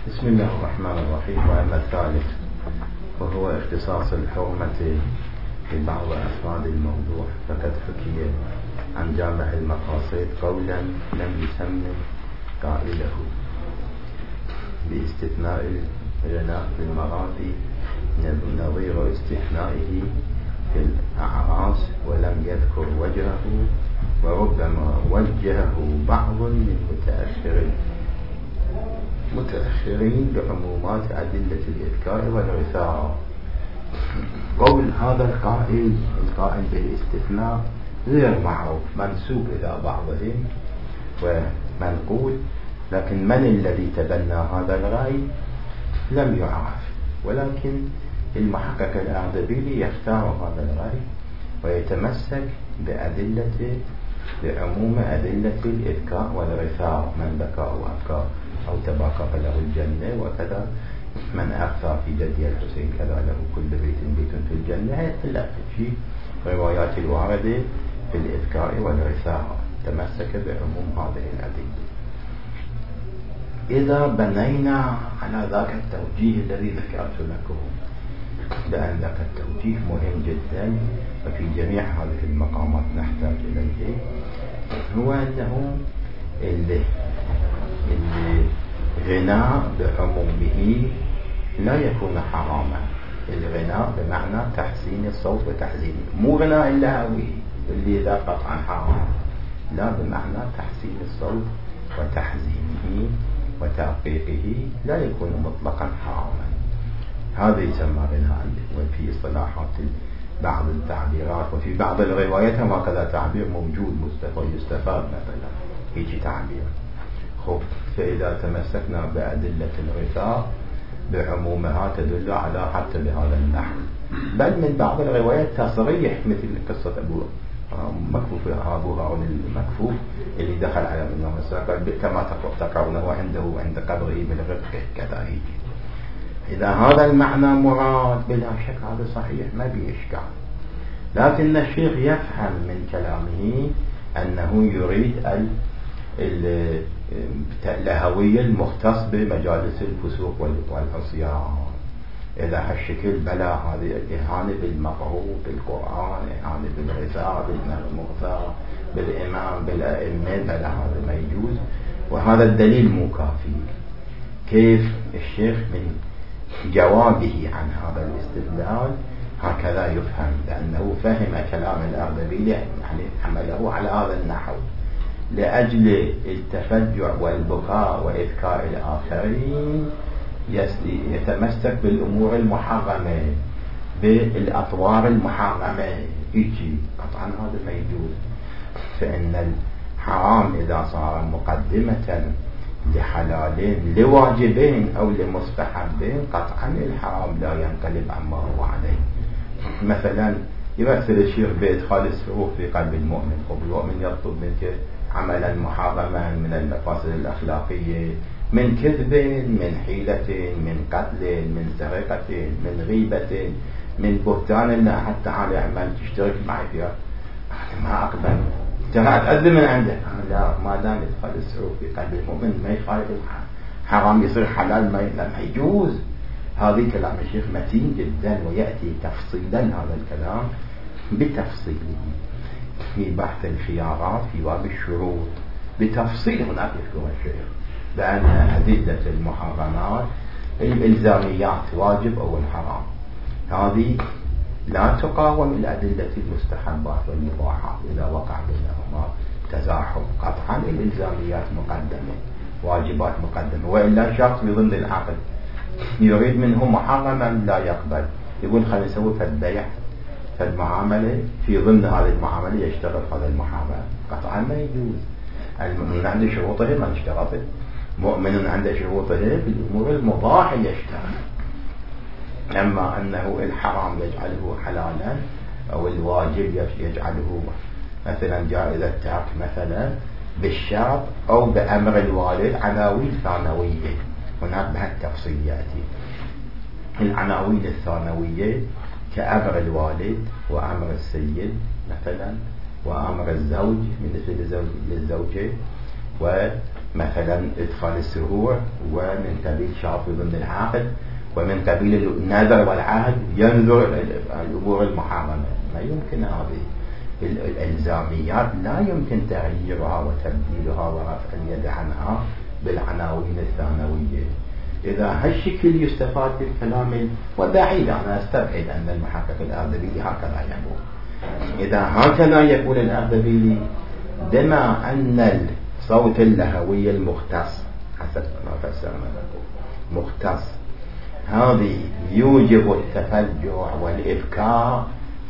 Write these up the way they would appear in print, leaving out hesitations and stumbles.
بسم الله الرحمن الرحيم. وأما الثالث وهو اختصاص الحرمة ببعض أفراد الموضوع، فقد حكي عن جامع المقاصد قولا لم يسمى قائله باستثناء الغناء في المغازي نظير استثنائه في الأعراس، ولم يذكر وجهه، وربما وجهه بعض من متأخرين بعمومات أدلة الإذكار والإرثاء. قول هذا القائل بالاستثناء غير معروف، منسوب إلى بعضهم ومنقول، لكن من الذي تبنى هذا الرأي لم يعرف، ولكن المحقق الأردبيلي يختار هذا الرأي ويتمسك بعموم أدلة الإذكار والإرثاء. من ذكر وأبكى أو تباكى فله الجنة، وكذا من أخفى في جدي الحسين كذا له كل بيت في الجنة. هي في روايات الواردة في الإذكار والإرثاء، تمسك بعموم هذه الأدلة. إذا بنينا على ذاك التوجيه الذي ذكرت لكم، لأن ذاك التوجيه مهم جدا وفي جميع هذه المقامات نحتاج إليه، هو أنه الغناء بعمومه لا يكون حراما. الغناء بمعنى تحسين الصوت وتحزينه، مو غناء اللهوي اللي ذا قطعا حرام، لا، بمعنى تحسين الصوت وتحزينه وترقيقه لا يكون مطلقا حراما. هذا يسمى غناء. وفي اصطلاحات بعض التعبيرات وفي بعض الروايات هكذا تعبير موجود يستفاد، مثلا هيك تعبير. فإذا تمسكنا بأدلة الغثاء بعمومها تدل على حتى بهذا النحو، بل من بعض الروايات تصريح، مثل قصة أبو هارون المكفوف اللي دخل على الإمام الساكر كما تقرونه عنده عند قبره بالرفق كذا. إذا هذا المعنى مراد بلا شك هذا صحيح، ما بإشكال، لكن الشيخ يفهم من كلامه أنه يريد اللهوية المختص بمجالس الفسوق والعصيان. إذا هالشكل بلا، هذه إهانة بالمقروء بالقرآن، إهانة بالغثاء بالمغثى بالإمام بالأئمة، بلا، هذا ما يجوز، وهذا الدليل مو كافي. كيف الشيخ من جوابه عن هذا الاستدلال هكذا يفهم، لأنه فهم كلام الأردبيلي، يعني حمله على هذا النحو لأجل التفجع والبكاء وإذكار الآخرين، يتمسك بالأمور المحرمة بالأطوار المحرمة، يجي قطعا هذا ما يجوز. فإن الحرام إذا صار مقدمة لحلالين لواجبين أو لمستحبين، قطعا الحرام لا ينقلب عما هو عليه. مثلا يمثل الشيخ بإدخال السرور في قلب المؤمن، المؤمن يطلب منك عملا محرما من المفاسد الأخلاقية، من كذب، من حيلة، من قتل، من سرقة، من غيبة، من بهتان، لا حتى على أعمال تشترك معي فيها، ما أقبل، ترى أتأذى من عنده، لا، ما دام يدخل السرور في قلب المؤمن ما يخالف حرام يصير حلال، ما يجوز. هذا كلام الشيخ متين جدا، ويأتي تفصيلا هذا الكلام بتفصيله في بحث الخيارات في باب الشروط بتفصيل. هناك يذكر الشيخ بأن أدلة المحرمات الإلزاميات واجب أو الحرام، هذه لا تقاوم الأدلة المستحبات والمباحات إذا وقع بينهما تزاحم. قطعا الإلزاميات مقدمة، واجبات مقدمة، وإلا شخص بضمن العقل يريد منه محرما لا يقبل، يقول خلينا نسوي فالبيع فالمعاملة في ضمن هذه المعاملة يشتغل هذا المحرم، قطعا ما يجوز. المؤمن عنده شروطه ما اشترطت، مؤمن عنده شروطه في الأمور المباحة يشتغل. أما أنه الحرام يجعله حلالا أو الواجب يجعله مثلا جائز الترك مثلا بالشرط أو بأمر الوالد، عناوين ثانوية هناك بهالتفصيل يأتي. العناوين الثانوية كأمر الوالد وأمر السيد مثلا وأمر الزوج بالنسبة للزوجة، ومثلا إدخال السرور، ومن قبيل شرط ضمن العقد، ومن قبيل النذر والعهد ينذر الأمور المحرمة. ما يمكن هذه الإلزاميات لا يمكن تغييرها وتبديلها ورفع اليد عنها بالعناوين الثانوية. إذا هالشكل يستفاد بالكلام، وبعيد أنا أستبعد أن المحقق الأردبيلي هكذا يقول. إذا هكذا يقول الأردبيلي، بما أن الصوت اللهوي المختص حسب ما فسرنا مختص هذه يوجب التفجع والإبكار،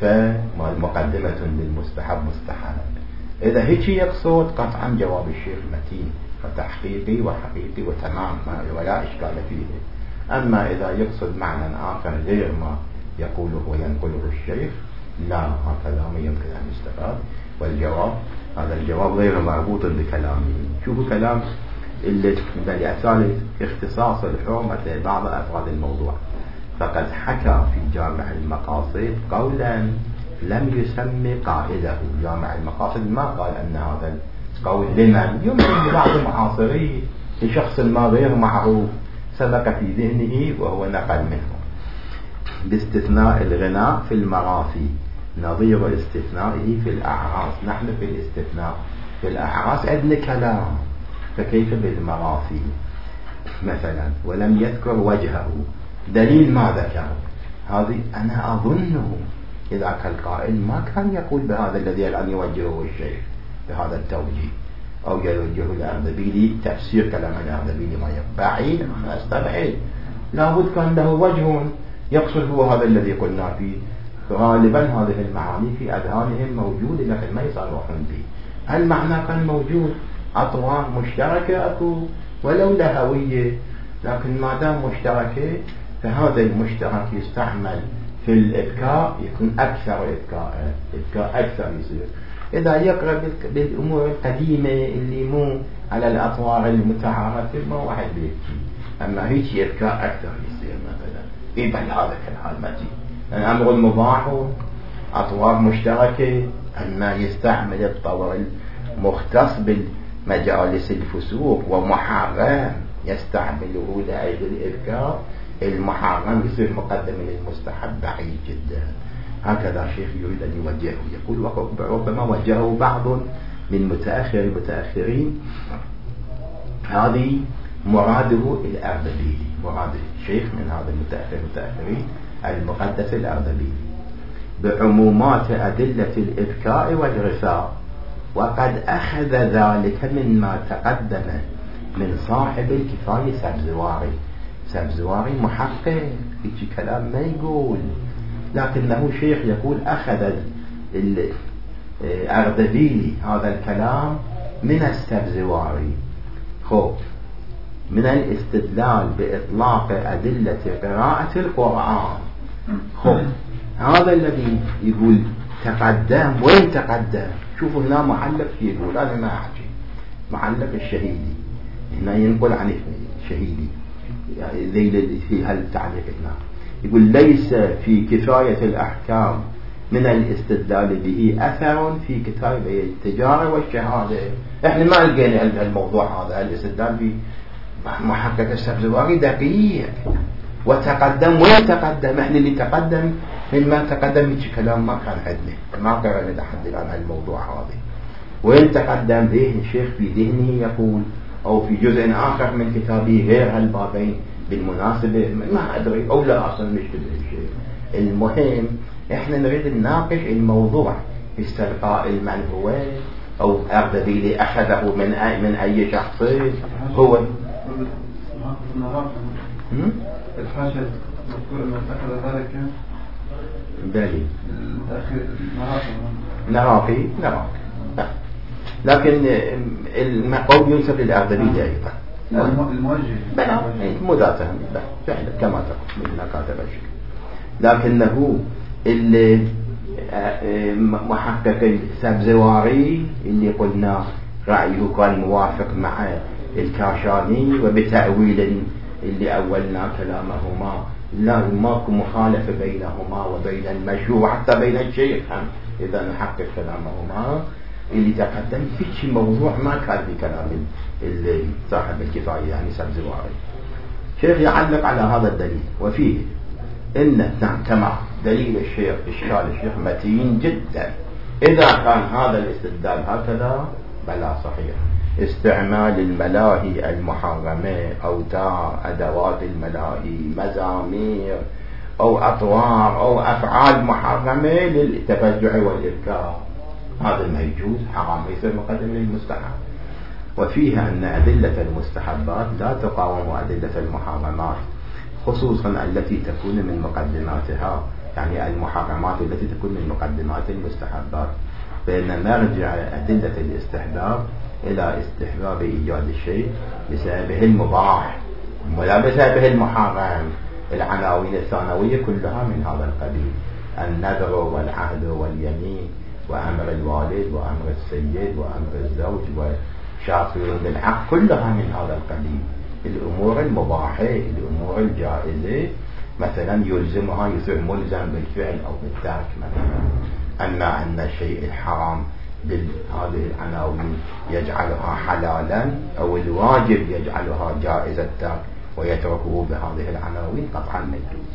فمقدمة للمستحب مستحب. إذا هيك يقصد قطعا جواب الشيخ متين وتحقيقي وحقيقي وتمام ولا إشكال فيه. أما إذا يقصد معنى آخر غير ما يقوله وينقله الشيخ، لا، هكذا ما يمكن أن يستفاد. والجواب هذا الجواب غير مربوط بكلامه. شوفوا كلام اللي لأساس اختصاص الحرمة بعض أفراد الموضوع. فقد حكى في جامع المقاصد قولا لم يسمي قائله. جامع المقاصد ما قال أن هذا القول لمن، يمكن لبعض المعاصرين، لشخص ما غير معروف سبق في ذهنه وهو نقل منه، باستثناء الغناء في المرافي نظير استثنائه في الأعراس. نحن في الاستثناء في الأعراس عندنا كلام، فكيف بالمرافي مثلا؟ ولم يذكر وجهه، دليل ما ذكر. هذه أنا أظنه إذا كان القائل ما كان يقول بهذا الذي الآن يوجهه الشيخ بهذا التوجيه، أو يوجهه الأردبيلي تفسير كلام الأردبيلي ما بعيد. أنا أستبعد، لابد كان له وجه يقصد هو هذا الذي قلنا فيه. غالبا هذه المعاني في أذهانهم موجودة لكن ما يصرحون به. المعنى كان موجود، أطوار مشتركة أكو ولو لهوية، لكن ما دام مشتركة فهذا المشترك يستعمل في الإبكاء يكون أكثر إبكاء أكثر يصير. إذا يقرأ بالأمور القديمة اللي مو على الأطوار المتعارفة ما واحد بيبكي، أما هيك إبكاء أكثر يصير مثلا. بل هذا كالحال ما تجي الأمر المباح أطوار مشتركة، أما يستعمل الطور المختص بالمجالس الفسوق ومحرم يستعمله لأجل الإذكار، المحرم يصير مقدم للمستحب بعيد جدا. هكذا شيخ يريد أن يوجهه، يقول ربما وجهه بعض من متأخر المتأخرين. هذه مراده الأردبيلي، مراد الشيخ من هذا المتأخرين المقدس الأردبيلي بعمومات أدلة الإبكاء والغثاء، وقد أخذ ذلك مما تقدم من صاحب الكفاية سبزواري. سبزواري محقق هيك كلام ما يقول، لكنه شيخ يقول أخذ الأردبيلي هذا الكلام من السبزواري. خب من الاستدلال بإطلاق أدلة قراءة القرآن. خب هذا الذي يقول تقدم، وين تقدم؟ شوفوا هنا معلق يقول، أنا ما أحكي، معلق الشهيدي هنا ينقل عن الشهيدي ذيل في هالتعليق هنا يقول ليس في كفاية الأحكام من الاستدلال به أثر في كتاب التجارة والشهادة. احنا ما لقينا الموضوع هذا الاستدلال به. محقق السبزواري دقيق وتقدم ويتقدم. احنا اللي تقدم مما تقدم هيك كلام ما كان عندنا، ما قرأنا لحد الآن الموضوع هذا. وين تقدم به الشيخ في ذهنه يقول، أو في جزء آخر من كتابه غير هالبابين بالمناسبة ما أدري، أو لا أصلا نشتبه الشيء. المهم احنا نريد نناقش الموضوع، استلقاء من هو، أو أردبيلي أخذه من أي شخص هو. الحاشا مذكور أنه أخذ ذلك بالي نراقي لكن المقول ينسب للأردبيلي أيضا. الموجه بلا مو ذاته فعلا كما تقول من كاتب الشيء، لكنه اللي محقق السبزواري اللي قلنا رأيه كان موافق مع الكاشاني، وبتأويل اللي أولنا كلامهما لا ماكو مخالفة بينهما وبين المشهور حتى بين الشيخ إذا نحقق كلامهما. اللي تقدم في موضوع ما كان في كلام صاحب الكفاية يعني سبزواري. شيخ يعلق على هذا الدليل وفيه إن كما دليل الشيخ إشكال الشيخ متين جدا. إذا كان هذا الاستدلال هكذا بلا صحيح. استعمال الملاهي المحرمة، أوتار، أدوات الملاهي، مزامير أو أطوار أو أفعال محرمة للتفجع والإبكار، هذا ما يجوز، حرام، يصير مقدم للمستحب. وفيها أن أدلة المستحبات لا تقاوم أدلة المحرمات، خصوصا التي تكون من مقدماتها، يعني المحرمات التي تكون من مقدمات المستحبات. فإن مرجع أدلة الاستحباب إلى استحباب إيجاد الشيء بسببه المباح ولا بسببه المحرم. العناوين الثانوية كلها من هذا القبيل: النذر والعهد واليمين وأمر الوالد وأمر السيد وأمر الزوج وشرط بالعقد، كلها من هذا القبيل. الأمور المباحة، الأمور الجائزة مثلا يلزمها، يصير ملزم بالفعل أو بالترك مثلا. أما أن الشيء الحرام بهذه العناوين يجعلها حلالا، أو الواجب يجعلها جائز الترك ويتركه بهذه العناوين، قطعا ما يجوز.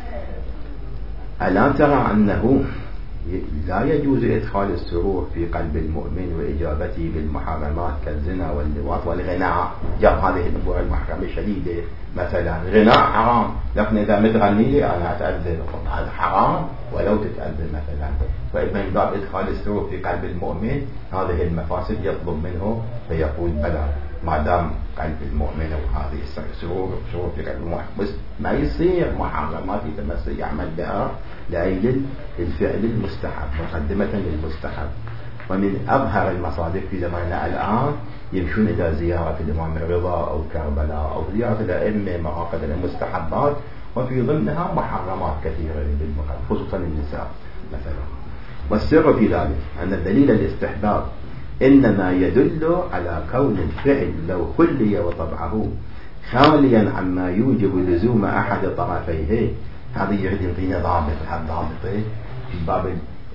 ألا ترى أنه لا يجوز إدخال السرور في قلب المؤمن وإجابته بالمحرمات كالزنا واللواط والغناء؟ جاب هذه الأمور المحرمة الشديدة، مثلا غناء حرام، لكن إذا متغني لي أنا أتأذن، هذا حرام ولو تتأذن مثلا. فإذا من باب إدخال السرور في قلب المؤمن هذه المفاسد يطلب منه، فيقول بلى ما دام قلب المؤمن وهذه السرور في قلب المؤمن، بس ما يصير محرمات يتمسك يعمل بها لأجل الفعل المستحب، مقدمة للمستحب. ومن أظهر المصادق في زماننا الآن يمشون إلى زيارة الإمام الرضا أو كربلاء أو زيارة الأئمة مراقد المستحبات، وفي ضمنها محرمات كثيرة خصوصا النساء مثلا. والسر في ذلك أن الدليل الاستحباب إنما يدل على كون الفعل لو خلي وطبعه خاليا عما يوجب لزوم أحد طرفيه. هذا يريد يعطينا ضابطه في باب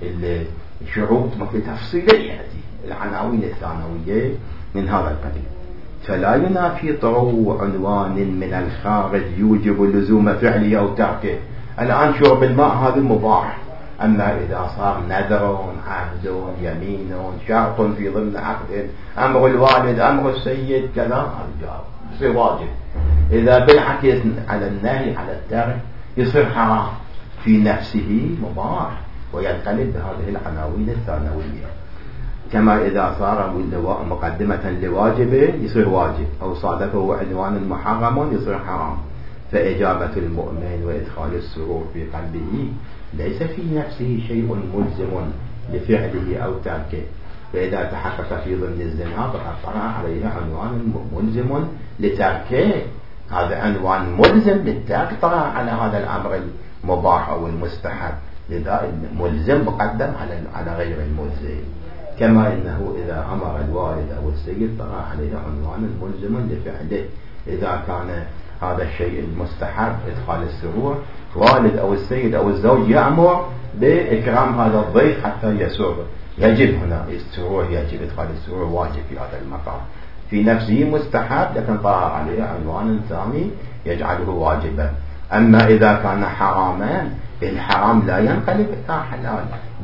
الشروط مثل تفصيلية العناوين الثانوية من هذا القبيل. فلا ينافي طرو عنوان من الخارج يوجب لزوم فعله أو تركه. الآن شرب الماء هذا مباح، أما إذا صار نذر، عهد، يمين، شرط في ضمن عقد، أمر الوالد، أمر السيد، كذا، هذا يصير واجب. إذا بالعكس على النهي على الترك يصير حرام، في نفسه مباح وينقلب بهذه العناوين الثانوية. كما إذا صار مقدمة لواجبه يصير واجب، أو صادفه عنوان محرم يصير حرام. فإجابة المؤمن وإدخال السرور في قلبه ليس في نفسه شيء ملزم لفعله أو تركه. فإذا تحقق في ضمن الزنا فقد طرأ عليه عنوان ملزم لتركه، هذا عنوان ملزم للترك طرأ على هذا الأمر المباح أو المستحب، لذا الملزم مقدم على غير الملزم. كما إنه إذا أمر الوالد أو السيد طرأ عليه عنوان ملزم لفعله. إذا كان هذا الشيء المستحب إدخال السرور، والد أو السيد أو الزوج يأمر بإكرام هذا الضيف حتى يسر، يجب هنا السرور، يجب إدخال السرور، واجب في هذا المقام، في نفسه مستحب لكن طرأ عليه عنوان ثاني يجعله واجبا. أما إذا كان حراما، الحرام لا ينقلب إلى حلال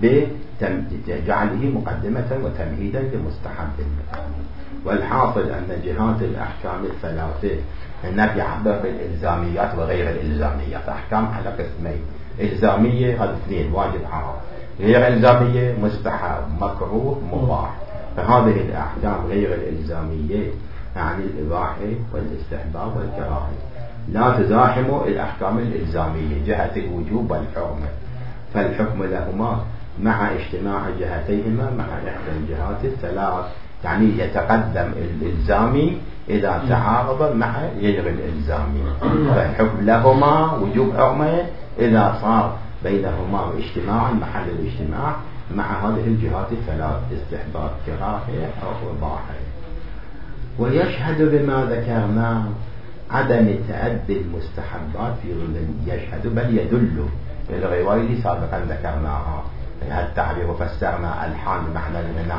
بجعله مقدمة وتمهيدا لمستحب. والحاصل أن جهات الأحكام الثلاثة هناك يعبر بالإلزاميات وغير الإلزاميات. أحكام على قسمين: إلزامية هذا اثنين، واجب حرام، غير إلزامية مستحب مكروه مباح. فهذه الأحكام غير الإلزامية يعني الإباحة والاستحباب والكراهة لا تزاحم الأحكام الإلزامية جهة الوجوب والحرمة، فالحكم لهما مع اجتماع جهتيهما مع إحدى الجهات الثلاث، يعني يتقدم الإلزامي إذا تعارض مع غير الإلزامي. فالحكم لهما وجوب حرمة إذا صار بينهما اجتماعا محل الاجتماع مع هذه الجهات الثلاث: استحباب، كراهة أو إباحة. ويشهد بما ذكرناه عدم تأدي المستحبات في ضمن، يشهد بل يدل الرواية اللي سابقا ذكرناها، التعبير فسرنا ألحان معنى الغناء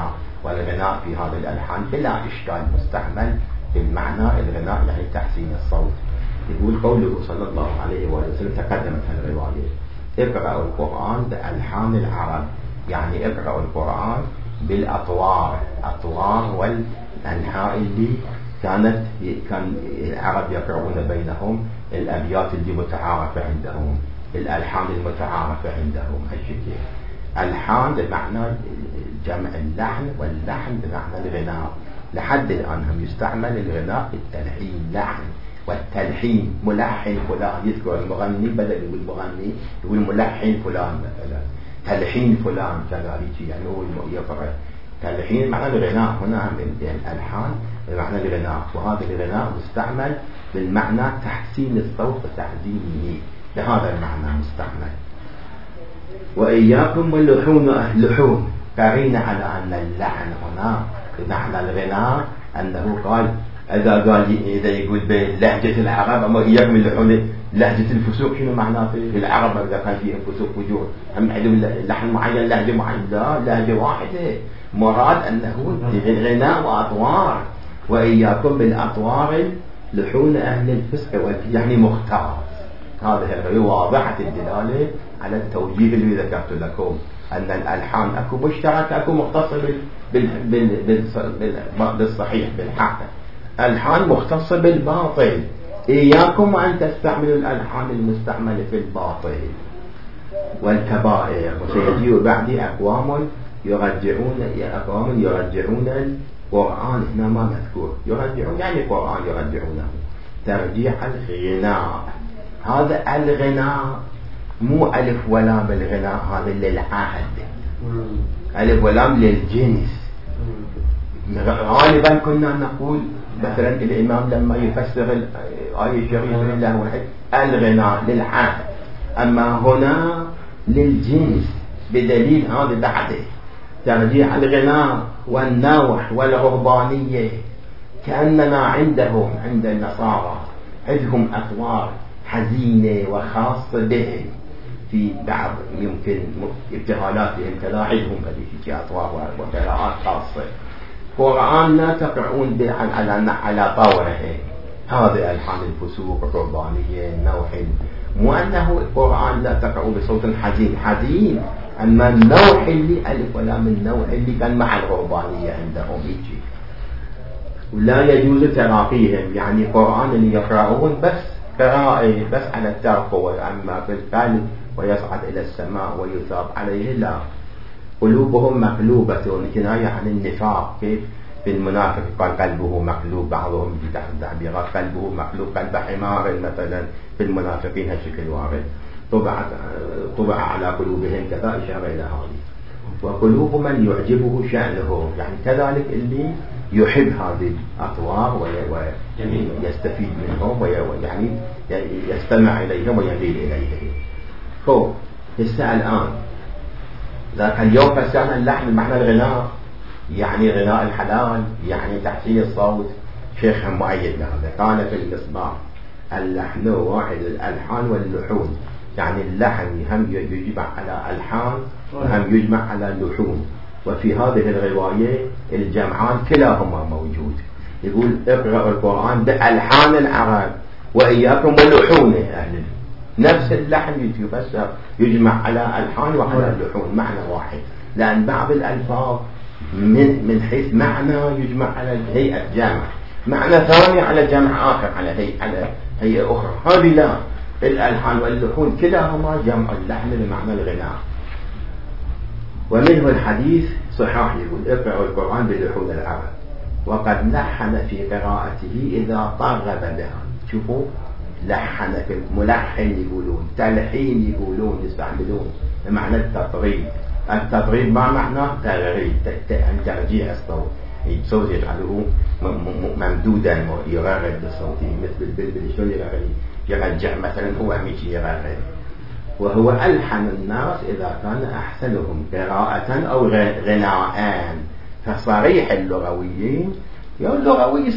والغناء في هذه الألحان بلا إشكال مستعمل بالمعنى الغناء يعني تحسين الصوت. يقول قوله صلى الله عليه وسلم تقدمت الرواية اقرأوا القرآن بألحان العرب، يعني اقرأوا القرآن بالأطوار، أطوار والأنحاء اللي كان العرب يقرؤون بينهم الأبيات اللي متعارفة عندهم، الألحان المتعارفة عندهم. هالشكل ألحان بمعنى جمع اللحن، واللحن بمعنى الغناء. لحد الآن هم يستعمل الغناء التلحين، لحن والتلحين، ملحن فلان، يذكر المغني بدل يقول مغني يقول ملحن فلان مثلا، تلحين فلان كذلك، يعني هو يقرأ تلحين معنى الغناء. هنا الألحان بمعنى الغناء، وهذا الغناء مستعمل بالمعنى تحسين الصوت وتحزينه، بهذا المعنى مستعمل. وإياكم واللحون، اللحون قرين على أن اللحن هنا بمعنى الغناء، أنه قال إذا يقول بلهجة العرب، أما إياكم اللحون لهجة الفسوق شنو معناه في العرب؟ إذا كان فيهم فسوق وجور هم عندهم لحن معين لهجة معينة؟ لا، لهجة واحدة، مراد أنه غناء وأطوار. وإياكم بالأطوار لحون أهل الفسق، يعني مختار. هذه واضحة الدلالة على التوجيه اللي ذكرت لكم، أن الألحان أكو مشترك، أكو مختص بالصحيح بالحق، ألحان مختصة بالباطل. إياكم أن تستعملوا الألحان المستعملة في الباطل والكبائر. وسيجيء بعد أقوام يرجعون القرآن، هنا ما مذكور يرجعون يعني القرآن يرجعونه ترجيح الغناء. هذا الغناء مو ألف ولام الغناء، هذا للعهد، ألف ولام للجنس. غالبا كنا نقول مثلا الإمام لما يفسر الآية الشريفة لله واحد الغناء للعهد، أما هنا للجنس، بدليل هذا بعده ترجيح الغناء والنوح والرهبانية. كأننا عندهم عند النصارى عندهم أطوار حزينة وخاصة بهم، في بعض يمكن ابتهالاتهم كلاعبهم هذه أطوار وقراءات خاصة. قرآن لا تقرؤون على طوره، هذه ألحان الفسوق الرهبانية النوح، مو أنه القرآن لا تقرؤوا بصوت حزين، أما النوح اللي ألف ولام النوح اللي كان مع الرهبانية عندهم يجي. ولا يجوز تراقيهم، يعني قرآن اللي يقرؤون بس قراءة بس على الترقوة، أما في القلب ويصعد إلى السماء ويثاب عليه لا. قلوبهم مقلوبة، كناية عن النفاق. كيف في المنافق قال قلبه مقلوب، بعضهم تعبيرات قلبه مقلوب قلب حمار مثلا، في المنافقين هالشكل وارد. طبع على قلوبهم كذا، إشارة إلى هذه. وقلوب من يعجبه شأنه، يعني كذلك اللي يحب هذه الأطوار ويستفيد منهم ويعني يستمع إليهم ويميل إليهم. هو هسه الآن ذاك اليوم فسرنا اللحن بمعنى الغناء، يعني غناء الحلال، يعني تحسين الصوت. شيخ مؤيد لهذا قال في المصباح اللحن واحد الألحان واللحون، يعني اللحن هم يجمع على ألحان وهم يجمع على لحون، وفي هذه الرواية الجمعان كلاهما موجود. يقول اقرأوا القرآن بألحان العرب وإياكم ولحون أهل، نفس اللحن يفسر يجمع على ألحان وعلى اللحون، معنى واحد، لأن بعض الألفاظ من حيث معنى يجمع على هيئة جمع، معنى ثاني على جمع آخر على هيئة أخرى. هذه لا، الألحان واللحون كلاهما جمع اللحن بمعنى الغناء. ومنه الحديث صحاح يقول اقرأوا القرآن بلحون العرب، وقد لحن في قراءته إذا طرب بها. شوفوا لحن، في ملحن يقولون، تلحين يقولون، يستعملون بمعنى التطريب. التطريب ما معناه تغريب، ترجيع الصوت، الصوت يجعله ممدودا ويغرد بصوته، مثل البلبل شلون يرجع مثلا، هو أميشي يغرد. وهو ألحن الناس إذا كان أحسنهم قراءة أو غناء. فصريح اللغويين اللغوي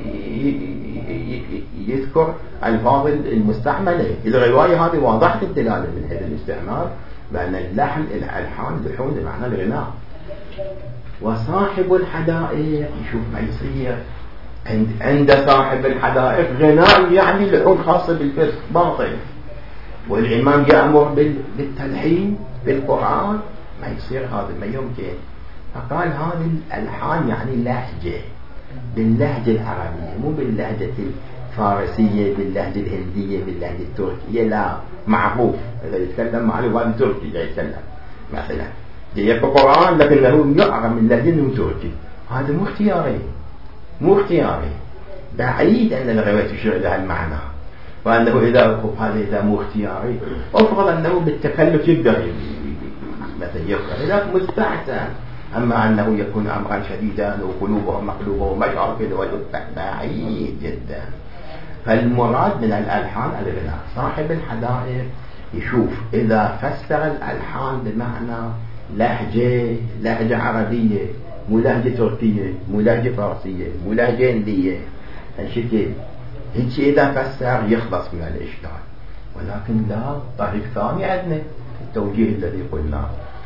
يذكر الفاظ المستعملة. الرواية هذه واضحة الدلالة من حيث الاستعمال بأن اللحن الألحان لحون بمعنى الغناء. وصاحب الحدائق يشوف ما يصير عند صاحب الحدائق غناء يعني لحون خاصة بالفسق باطل، والإمام يأمر بالتلحين بالقرآن، ما يصير هذا، ما يمكن. فقال هذه الألحان يعني لهجة، باللهجة العربية، مو باللهجة الفارسية، باللهجة الهندية، باللهجة التركية، لا، معروف إذا يتكلم معروف هذا تركي جاي يتكلم مثلا جاي القرآن لكنه يعرف من لهجة انه تركي، هذا مو اختياري، مو اختياري، بعيد أن الرواية تشير إلى المعنى، وأنه إذا مو اختياري أفرض أنه بالتكلف يقدر مثلا يقرأ، لذلك مستحسن. أما أنه يكون أمرا شديدا وقلوبهم مقلوبة وما يعرف بعيد جدا. فالمراد من الألحان الغناء. صاحب الحدائق يشوف إذا فسر الألحان بمعنى لهجة عربية، مو لهجة تركية، مو لهجة فارسية، مو لهجة هندية، هالشكل هيك إذا فسر يخلص من الإشكال. ولكن لا، طريق ثاني عندنا التوجيه الذي قلنا،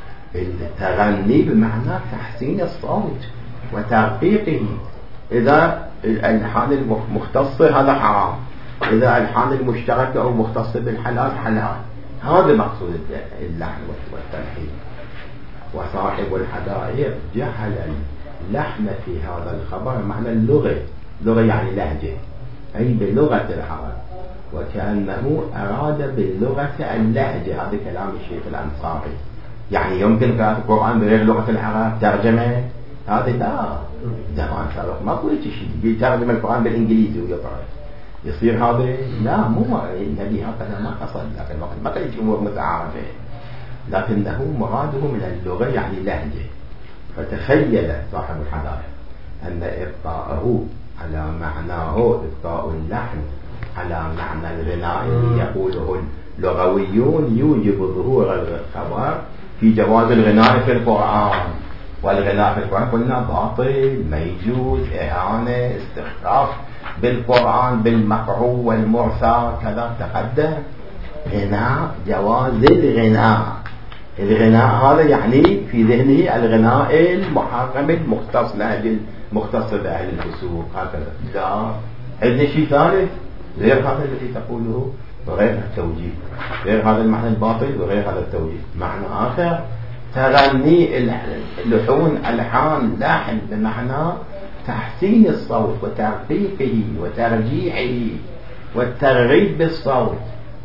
التغني بمعنى تحسين الصوت وترقيقه. إذا الألحان المختصة هذا حرام، إذا الألحان المشتركة أو مختصة بالحلال حلال، هذا مقصود اللحن والتلحين. وصاحب الحدائق جعل اللحن في هذا الخبر معنى اللغة يعني لهجة، أي بلغة العرب، وكأنه أراد باللغة اللهجة. هذا كلام الشيخ الأنصاري. يعني يمكن قراءة القرآن بغير لغة العرب ترجمة؟ هذا لا، زمان سابق ما قلت شيء يترجم القرآن بالإنجليزي ويقرأ، يصير هذا؟ لا، مو النبي هكذا ما قصد، لكن ما كان أمور متعارفة، لكنه مراده من اللغة يعني لهجة. فتخيل صاحب الحدائق أن إبقاءه على معناه، إبقاء اللحن على معنى الغناء يقوله اللغويون يوجب ظهور الخبر في جواز الغناء في القرآن. والغناء في القرآن قلنا باطل، ما يجوز، إهانة، استخفاف بالقرآن بالمقروء والمرسل كذا تقدم. غناء، جواز الغناء هذا يعني في ذهنه الغناء المحرم المختص بأهل الفسوق هكذا. لا، عندنا شيء ثالث غير هذا الذي تقوله وغير التوجيه، غير هذا المعنى الباطل وغير هذا التوجيه، معنى آخر تغني اللحون ألحان لحن بمعنى تحسين الصوت وترقيقه وترجيحه والترغيب بالصوت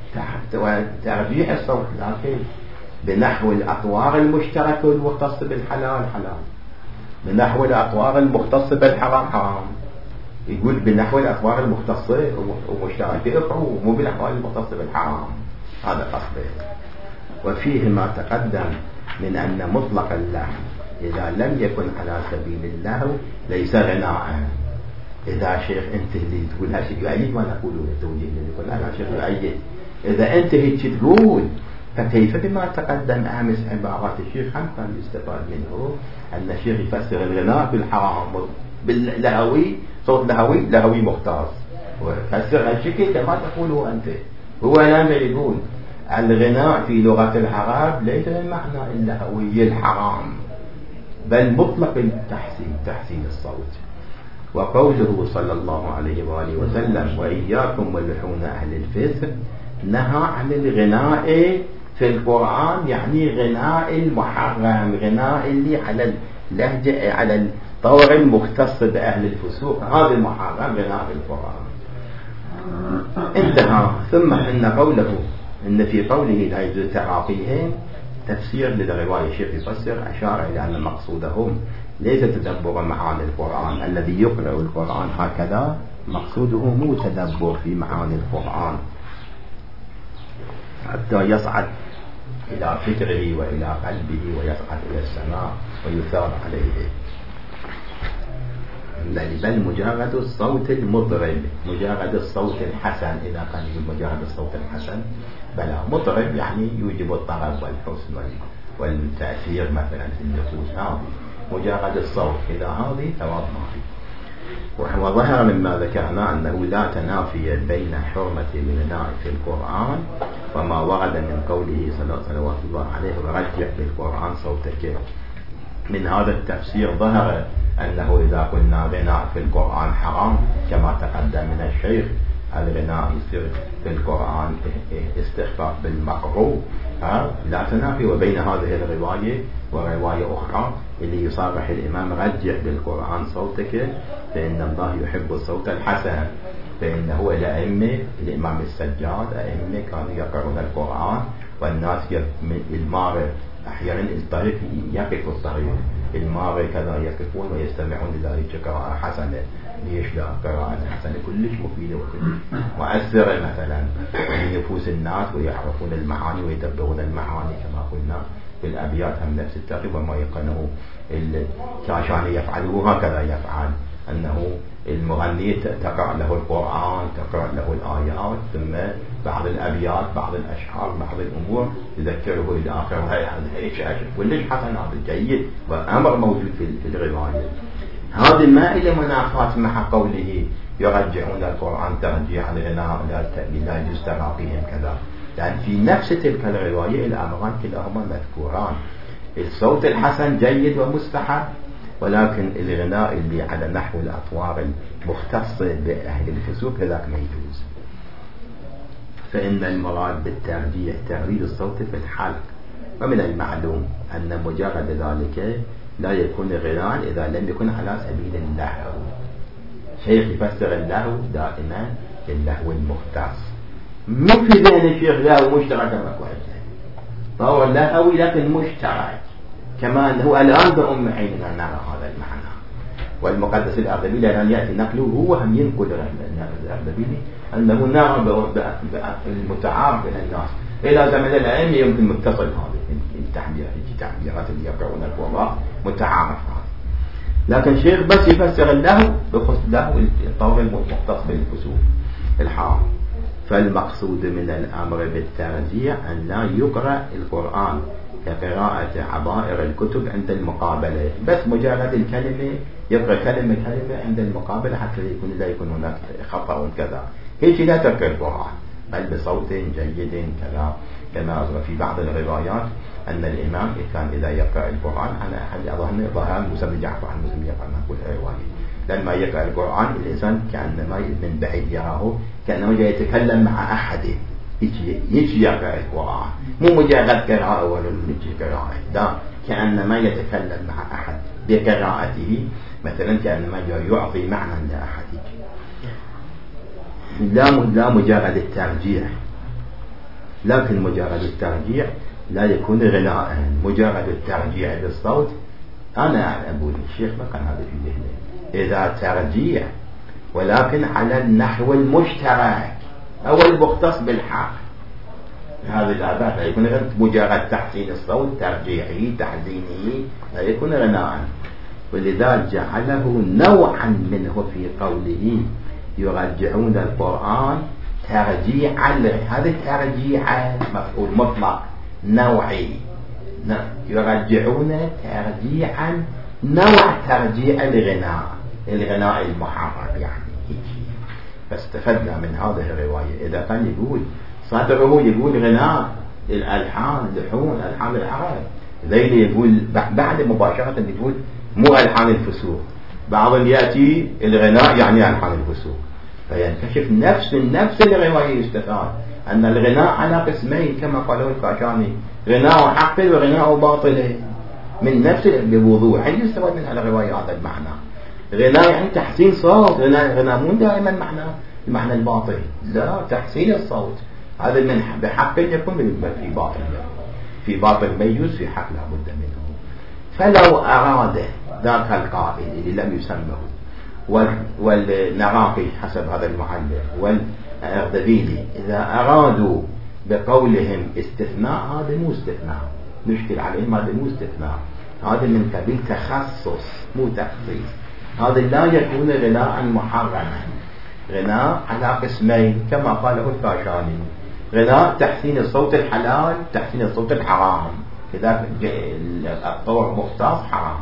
وترجيح الصوت، لكن بنحو الأطوار المشتركة والمختصة بالحلال حلال، بنحو الأطوار المختصة بالحرام حرام. يقول بنحو الأطوار المختصة ومشتركة افعوا، مو بالأحوال المختصة بالحرام، هذا قصده. وفيه ما تقدم من أن مطلق اللحن إذا لم يكن على سبيل اللهو ليس غناء. إذا شيخ أنت اللي تقول هالشيء يؤيد ما نقوله، التوجيه اللي يقول لا شيخ يؤيد، إذا أنت هيك تقول فكيف بما تقدم أمس عبارات الشيخ هم كان يستفاد منه أن الشيخ يفسر الغناء بالحرام باللهوي، صوت لهوي مختص، وفسر هالشكل كما تقوله أنت. هو لما يقول الغناء في لغة العرب ليس المعنى اللهوي الحرام، بل مطلق التحسين، تحسين الصوت. وقوله صلى الله عليه وآله وسلم وإياكم ولحون أهل الفسق، نهى عن الغناء في القرآن، يعني غناء المحرم، غناء اللي على اللهجة على الطور المختص بأهل الفسوق، هذا المحرم غناء في القرآن. انتهى. ثم إن في قوله لا يجوز تعاطيهم تفسير للرواية. الشيخ يفسر أشار إلى أن مقصودهم ليس تدبر معاني القرآن، الذي يقرأ القرآن هكذا مقصوده مو تدبر في معاني القرآن حتى يصعد إلى فكره وإلى قلبه ويصعد إلى السماء ويثار عليه، بل مجرد الصوت المطرب، مجرد الصوت الحسن. إذا كان يقول مجرد الصوت الحسن بلا، مطرب يعني يوجب الطرب والحسن والتأثير مثلا في النفوس، هذه مجرد الصوت، إذا هذه ثواب ماضي. وظهر مما ذكرنا أنه لا تنافي بين حرمة الغناء في القرآن وما ورد من قوله صلوات الله عليه ورجع بالقرآن صوتك من هذا التفسير ظهر أنه إذا قلنا غناء في القرآن حرام كما تقدم من الشيخ، الغناء يصير في القرآن استخفاف بالمقروء، لا تنافي وبين هذه الرواية ورواية أخرى اللي يصرح الإمام رجع بالقرآن صوتك فإن الله يحب الصوت الحسن. فإنه الأئمة الإمام السجاد أئمة كانوا يقرؤون القرآن والناس المارة أحيانا الطريق يقف الطريق المارة كذا يقفون ويستمعون لذلك قراءة حسنة. ليش لا؟ قراءة حسنة كلش مفيدة وكلش مؤثرة مثلا في نفوس الناس ويعرفون المعاني ويدبرون المعاني كما قلنا بالأبيات هم نفس الترتيب. وما يقنه الكاشاني يفعله هكذا يفعل، أنه المغني تقرأ له القرآن تقرأ له الآيات ثم بعض الأبيات بعض الأشعار بعض الأمور تذكره إلى آخر. هذا شيء كلش حسن، هذا جيد وأمر موجود في الرواية. هذا ما إلى منافاة مع قوله يرجعون القرآن ترجيعا لغناء لا يجوز تراقيهم كذا، لأن في نفس تلك الرواية الأمران كلاهما مذكوران. الصوت الحسن جيد ومستحب، ولكن الغناء اللي على نحو الأطوار المختصة بأهل الفسوق هذاك ما يجوز. فإن المراد بالترجيع تغيير الصوت في الحلق، ومن المعلوم أن مجرد ذلك لا يكون غناء إذا لم يكن على سبيل اللهو. شيخ يفسر اللهو دائما اللهو المختص، مو في ذهن الشيخ لهو مشترك مكوحة، فهو اللهوي لكن مشترك، كما أنه الآن بأم عيننا نرى هذا المعنى. والمقدس الأردبيلي لأن يأتي نقله هو هم ينقل الأردبيلي أنه نرى المتعارف بين الناس إلى زمن الأئمة يمكن متصل هذه التعبيرات اللي يقرؤون القرآن متعارف هذا. لكن شيخ بس يفسر اللهو بخصوص له الطور المختص بالفسوق الحرام. فالمقصود من الأمر بالترجيع أن لا يقرأ القرآن كقراءة عبائر الكتب عند المقابلة، بس مجرد الكلمة يقرأ كلمة عند المقابلة حتى لا يكون هناك خطأ كذا، هيك لا تقرأ القرآن بل بصوت جيد كذا. كما في بعض الروايات أن الإمام كان إذا يقرأ القرآن على أحد أظن ظهر مسلم جعفر عن مسلم يقرأ كل رواية، لما يقرأ القرآن الإنسان كأنما من بعيد يراه كأنما يتكلم مع أحد يجي يقرأ القرآن، مو مجرد قراءة ولا يجي قراءة، لا كأنما يتكلم مع أحد بقراءته، مثلا كأنما يعطي معنى لأحد. لا مجرد الترجيع، لكن مجرد الترجيع لا يكون غناء. مجرد الترجيع بالصوت أنا أقول الشيخ ما كان هذا في ذهنه، إذا ترجيع ولكن على النحو المشترك أو المختص بالحق، هذا الآباء لا يكون مجرد تحسين الصوت ترجيعي تحزيني، لا يكون غناء. ولذلك جعله نوعا منه في قوله يرجعون القرآن ترجيعا. هذا الترجيع مفعول مطلق نوعي، يرجعون ترجيعا نوع ترجيع الغناء المحرم يعني. فاستفدنا من هذه الرواية. إذا كان يقول صدره يقول غناء الألحان لحون ألحان العرب، زي اللي يقول بعد مباشرة يقول مو ألحان الفسوق، بعض يأتي الغناء يعني ألحان الفسوق، فينكشف نفس الرواية يستفاد أن الغناء على قسمين كما قالوا الكاشاني، غناء حق وغناء باطل، من نفس بوضوح يستفاد من الرواية هذا المعنى. غناء يعني تحسين صوت، غناء مو دائما المعنى الباطل، لا تحسين الصوت هذا من بحق يكون في باطل، في باطل ميز في حق لا بد منه. فلو أراد ذاك القائل اللي لم يسمه والنراقي حسب هذا المعلق والأردبيلي إذا أرادوا بقولهم استثناء، هذا مو استثناء نشكل عليهم، هذا مو استثناء، هذا من قبيل تخصص مو تخصيص. هذا لا يكون غناء محرما، غناء على قسمين كما قاله الكاشاني، غناء تحسين الصوت الحلال تحسين الصوت الحرام، كذا الطور مختص حرام.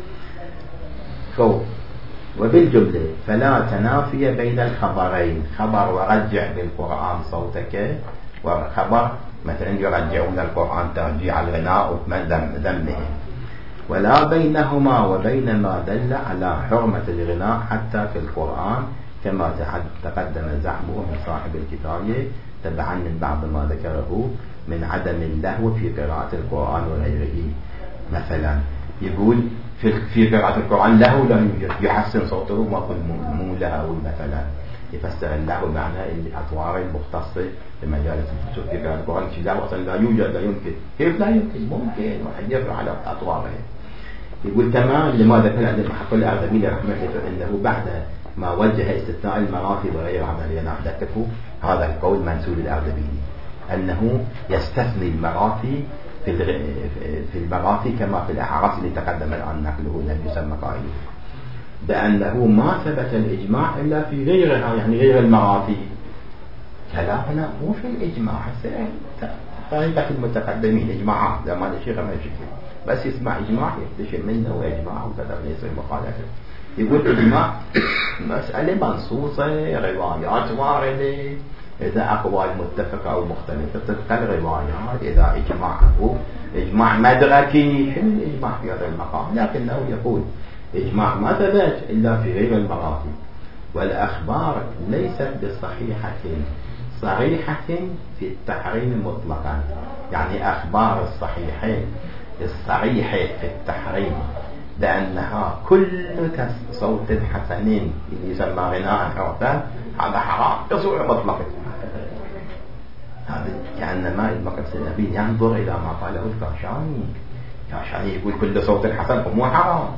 وبالجملة فلا تنافي بين الخبرين، خبر ورجع بالقرآن صوتك، وخبر مثلا يرجعون القرآن ترجيع الغناء ذمهم. ولا بينهما وبين ما دل على حرمة الغناء حتى في القرآن كما تقدم زعمه من صاحب الكتاب تبعا من بعض ما ذكره من عدم اللهو في قراءة القرآن وغيره. مثلا يقول في قراءة القرآن لهو لا يحسن صوته مو لهو، مثلا يفسر اللهو معنى الأطوار المختصة بمجال الفسوق في قراءة القرآن. اللهو أصلا لا يوجد، لا يمكن. كيف لا يمكن؟ ممكن، واحد يقرأ على أطواره. يقول تمام لما ذكر عند المحقق الأردبيلي رحمه الله أنه بعد ما وجه استثناء المرافي وغير عملية نحدثه هذا القول منسوب الأردبيلي أنه يستثني المرافي في المرافي كما في الأحراف اللي تقدم الآن نقله لم يسمى قائله، بأنه ما ثبت الإجماع إلا في غيرها، يعني غير المرافي. كلامنا مو في الإجماع، طريقة المتقدمين إجماعات زمان الشيخ ما يشكل بس يسمع إجماع يكتشف منه وإجماع وكذا يصير مخالفة. يقول إجماع مسألة منصوصة، روايات واردة، إذا أقوال متفقة أو مختلفة تبقى الروايات. إذا إجماع مدركي شنو الإجماع في هذا المقام؟ لكنه يقول إجماع ما ثبت إلا في غير المراتب، والأخبار ليست صريحة في التحريم مطلقا. يعني أخبار الصحيحين الصريحة في التحريم لأنها كل صوت حسنين اللي يسمى غناء حرفان هذا حرام بصورة مطلقة. هذا كأنما المقصد النبي ينظر إلى ما قاله الكاشاني يقول كل صوت حسن مو حرام.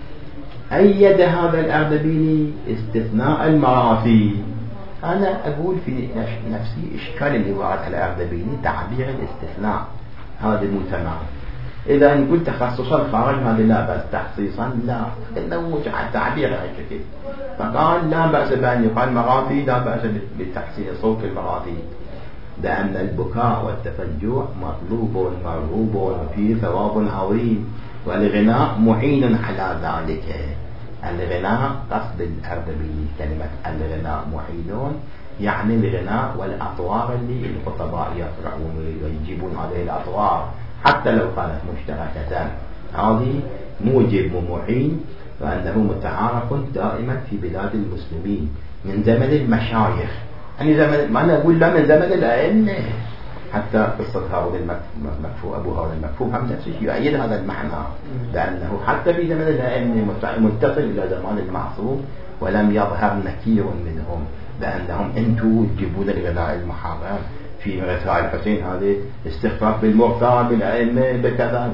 أيد هذا الأردبيلي استثناء المرافي. أنا أقول في نفسي إشكال اللي وارد على الأردبيلي تعبير الاستثناء هذا مو تمام. إذا إن قلت تخصصا خارج هذا لا بأس، تخصيصا لا، إنه تعبير هيك. فقال لا بأس بأن يقال مرافي، لا بأس بتحسين صوت المرافي، لأن البكاء والتفجع مطلوب مرغوب وفيه ثواب عظيم، والغناء معين على ذلك. الغناء قصد الأردبيلي كلمة الغناء معين، يعني الغناء والأطوار اللي الخطباء يقرؤون ويجيبون هذه الأطوار حتى لو كانت مشتركة، هذه موجب ومعين، وأنه متعارف دائما في بلاد المسلمين من زمن المشايخ. يعني زمن ما أنا أقول لا من زمن الأئمة، حتى قصة هارون المكفوف أبو هارون المكفوف هم نفس الشيء يؤيد هذا المعنى، لأنه حتى في زمن الأئمة متصل إلى زمان المعصوم ولم يظهر نكير منهم، لأنهم أنتوا تجيبون الغناء المحرم في رسائل الحسين هذه استخفاف بالمختار بالأئمة بكذا،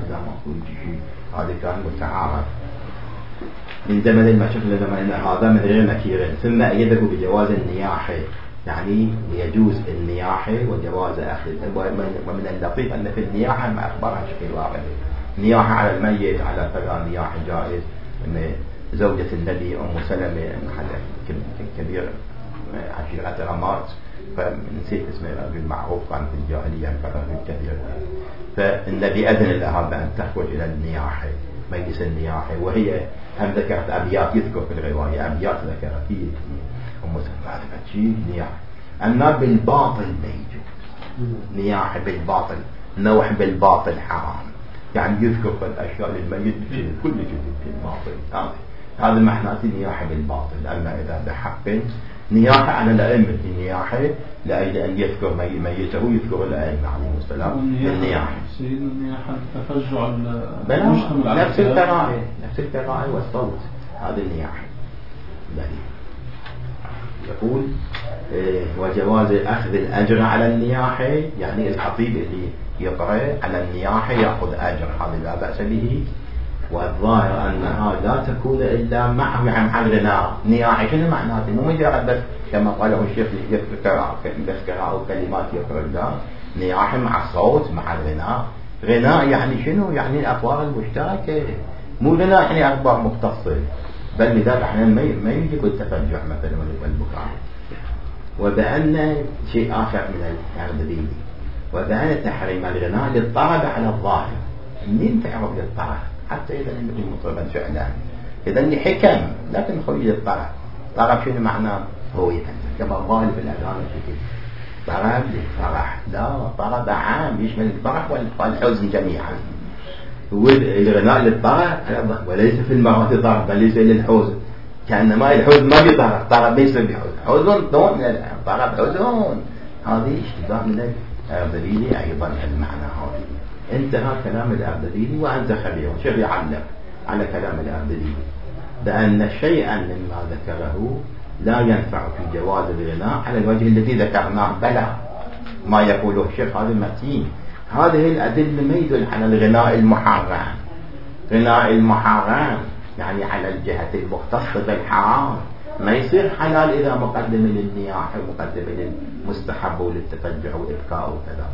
هذا كان متعارف من زمن المشايخ لزمن هذا من غير نكير. ثم أيده بجواز النياحة، يعني يجوز النياحة وجواز أخذ. ومن اللطيف أن في النياحة ما أخبرها بشكل واضح، نياحة على الميت على فلان نياحة جائز. زوجة النبي أم سلمة كبير عشيرة رمات، فنسيت اسمه رجل معروف كان في الجاهلية فرجل كبير، فالنبي أذن لها بأن تخرج إلى النياحة مجلس النياحة، وهي هم ذكرت أبيات يذكر في الرواية أبيات ذكرت فيه أم سلمة هذا شيء نياحة. أما بالباطل ما يجوز نياحة بالباطل، نوح بالباطل حرام، يعني يذكر في الأشياء للميت كل شيء بالباطل، هذا معناته نياحة بالباطل. أما إذا بحق نياحة على الأئمة، نياحة لأجل أن يذكر ميته يذكر الأئمة عليهم السلام. النياحة النياحة تفجع نفس القراءة والصوت، هذا النياحة. يقول وجواز أخذ الأجر على النياحة، يعني الخطيب اللي يقرأ على النياحة يأخذ أجر، هذا لا بأس به. والظاهر أنها لا تكون إلا مع الغناء. نياحة شنو معناته؟ مو مجرد بس كما قاله الشيخ يذكر كلمات يقرأ، لا، نياحة مع الصوت مع الغناء. غناء يعني شنو؟ يعني الأطوار المشتركة، مو غناء يعني أطوار مختصة، بل لذلك احنا ما يجب التفجع مثلا والبكاء. وبأن شيء آخر من الأردبيلي، وبأن تحريم الغناء للطرب على الظاهر. منين تعرف للطرب؟ حتى إذا لم يكن مطربا فعلا، إذا لحكم لكن خرج للطرب. طرب شنو معناه؟ هو كما الغالب الأذان الشكل طرب للفرح، لا، طرب عام يشمل الفرح والحزن جميعا. والغناء للطرب وليس في المرأة طرب بل ليس للحزن، كأنما الحزن ما بطرب، طرب ليس بحزن، حزن طون طرب حزن. هذه اشتباه من الأردبيلي أيضا المعنى هذه. انتهى كلام الأردبيلي وأنت خبير شوف يعلق على كلام الأردبيلي بأن شيئا مما ذكره لا ينفع في جواز الغناء على الوجه الذي ذكرناه. بلى ما يقوله الشيخ هذا متين، هذه الأدلة ما يدل على الغناء المحرم. غناء المحرم يعني على الجهة المختصة بالحرام ما يصير حلال إذا مقدم للنياحة ومقدم للمستحب وللتفجع وإبكاء وكذا.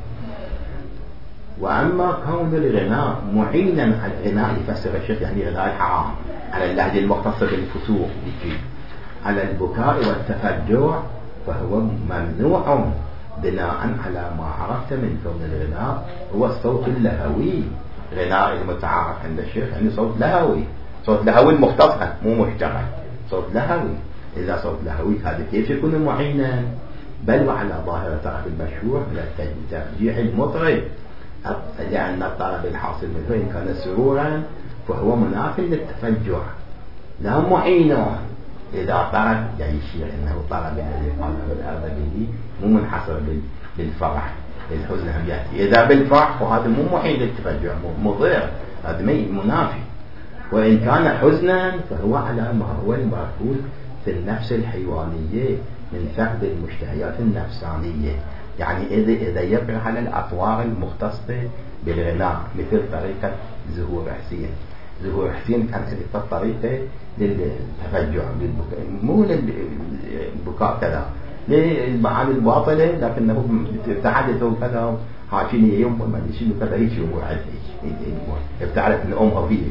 وأما كون الغناء معينا على الغناء يفسر الشيخ يعني غناء الحرام على اللهجة المختصة بالفسوق على البكاء والتفجع فهو ممنوع بناء على ما عرفت من كون الغناء هو الصوت اللهوي. غناء المتعارف عند الشيخ يعني صوت لهوي، صوت لهوي مختص مو مشتغل، صوت لهوي. إذا صوت لهوي هذا كيف يكون معينا؟ بل وعلى ظاهر الطرب المشهور لترجيح المطرب، لأن الطرب الحاصل منه إن كان سرورا فهو مناف للتفجع لا معين. إذا طرب يشير إنه طرب الذي قاله الأردبيلي مو منحصر بالفرح، الحزن هم يأتي إذا بالفرح وهذا مو معين للتفجع، مضر، هذا منافي. وإن كان حزنا فهو على ما هو المأخوذ في النفس الحيوانية من فقد المشتهيات النفسانية، يعني إذا يقع على الأطوار المختصة بالغناء مثل طريقة زهور حسين. زهور حسين كانت هذه الطريقة للتفجع مو للبكاء كذا، للمعاني الباطلة، لكنه تحدث كذا حاشيني يوم ما يشيلوا كذا هيك بتعرف ان امها فيه